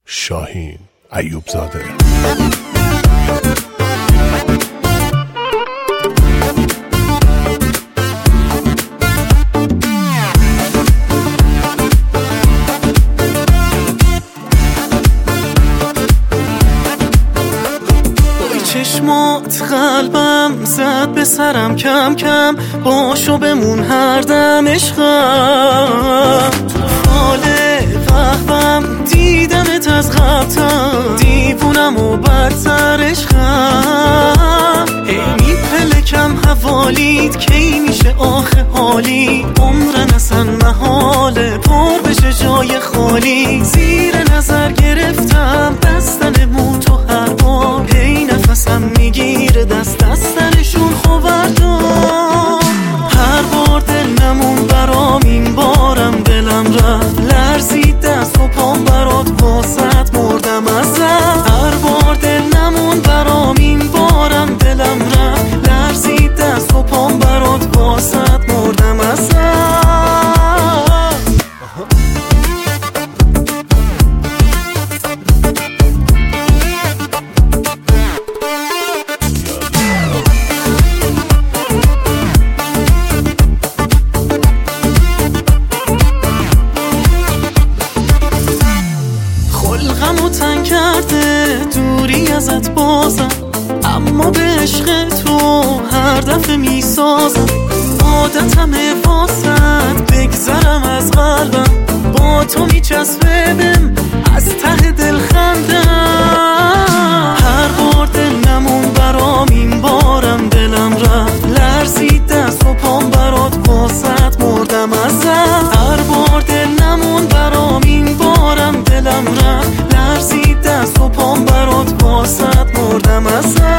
شاهین ایوبزاده. چشمات قلبم زد به سرم کم کم، باشو بمون هر دم عشقم. تو فال قهوم دیدمت از قبطم، دیوونم و بدتر عشقم. هی میپلکم حوالیت کی میشه آخه حالی، عمرن اصلا محاله پر بشه جای خالی. زیر نظر گرفتم بستنمون تو هر بار، هی نفسم میگیره دست دستنشون خوبردار. هر بار دل نمون برام این بارم دلم رفت، لرزید دست و پام برات واسط مردم ازت. هر بار دل نمون برام این بارم دلم رفت، لرزید دست و پام برات واسط مردم ازت. خلقمو تنگ کرده دوری ازت بازم، اما به عشق تو هر دفعه میسازم. عادتمه واسط بگذرم از قلبم، با تو میچسبه بهم از ته دل خندم. هر بار دل نمون برام این بارم دلم رفت، لرزید دست و پام برات واسط مردم ازت. هر بار دل نمون برام این بارم دلم رفت، لرزید دست و پام برات واسط مردم ازت.